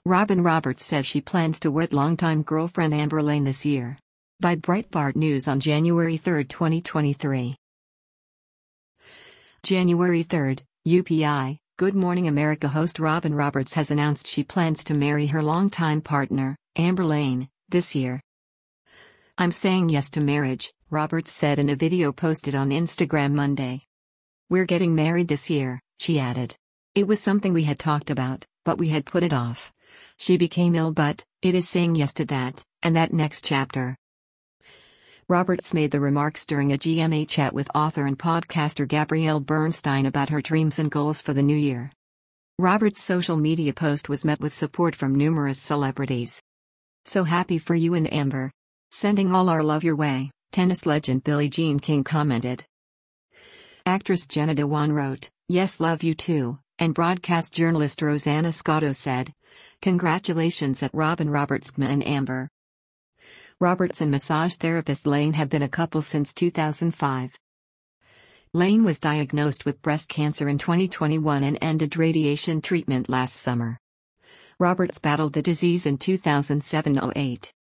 Robin Roberts says she plans to wed longtime girlfriend Amber Lane this year. By Breitbart News on January 3, 2023. January 3, UPI, Good Morning America host Robin Roberts has announced she plans to marry her longtime partner, Amber Lane, this year. "I'm saying yes to marriage," Roberts said in a video posted on Instagram Monday. "We're getting married this year," she added. "It was something we had talked about, but we had put it off. She became ill, but it is saying yes to that, and that next chapter." Roberts made the remarks during a GMA chat with author and podcaster Gabrielle Bernstein about her dreams and goals for the new year. Roberts' social media post was met with support from numerous celebrities. "So happy for you and Amber. Sending all our love your way," tennis legend Billie Jean King commented. Actress Jenna Dewan wrote, "Yes, love you too," and broadcast journalist Rosanna Scotto said, "Congratulations at Robin Roberts and Amber." Roberts and massage therapist Lane have been a couple since 2005. Lane was diagnosed with breast cancer in 2021 and ended radiation treatment last summer. Roberts battled the disease in 2007-08.